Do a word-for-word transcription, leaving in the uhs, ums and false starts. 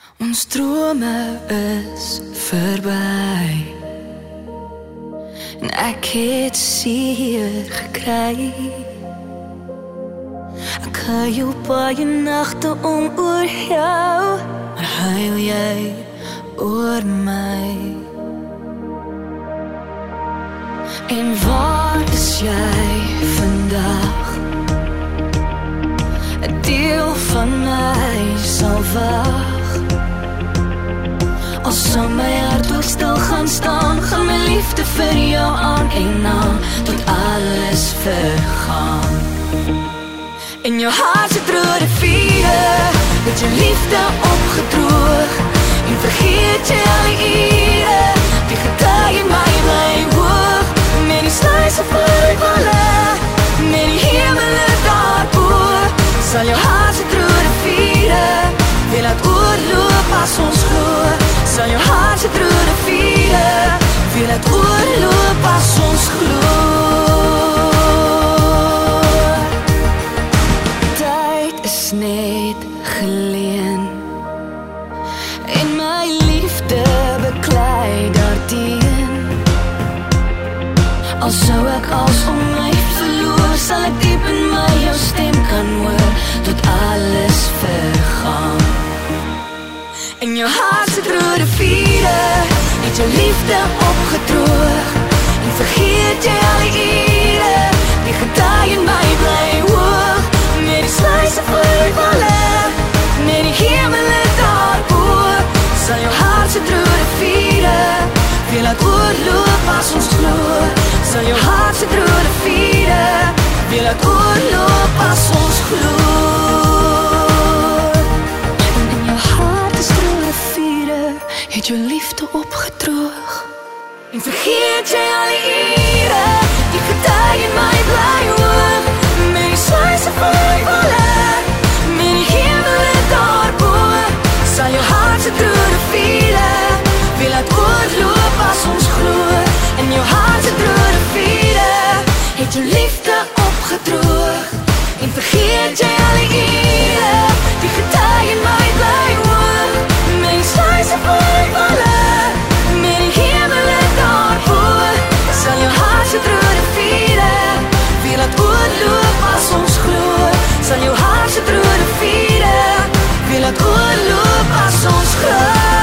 Ons drome is verby en ek het seer gekry. Ek huil baie nagte om oor jou, maar huil jy oor my? En waar is jy vandag? 'n deel van my sal wag. Al sal my hart ook stil gaan staan, gaan my liefde vir jou aan en aan, tot alles vergaan. In jou hart se droë riviere, het jou liefde opgedroog, en vergeet jy al die ure, die getuie my bly hoog, met die sluise voorwalle, met die hemele daarbo, sal jou hart se droë riviere, weer laat oorloop as ons glo. Sal jou hart se droë riviere weer laat oorloop as ons glo. Tyd is net geleen en my liefde beklei daarteen. Al sou ek als om my verloor, sal ek diep in my jou stem kan hoor, tot alles vergaan. In jou hart se droë riviere, het jou liefde opgedroog, en vergeet jy al die ure, die getuie in my bly hoog, met die sluise voorwalle, met die hemele daarbo, sal jou hart se droë riviere weer laat oorloop as ons glo. Sal jou hart se droë riviere weer laat oorloop as ons glo. Het jou liefde opgedroog, en vergeet jy al die ure, die getuie in my bly hoog, met die sluise voorwalle, met die hemele daarbo, sal jou hart se droë riviere weer laat oorloop as ons glo. In jou hart se droë riviere, het jou liefde opgedroog, en vergeet jy al die ure, die getuie in my bly hoog, met die sluise voorwalle, met die hemele daarbo, sal jou hart se droë riviere weer laat oorloop as ons glo. Sal jou hart se droë riviere weer laat oorloop as ons glo.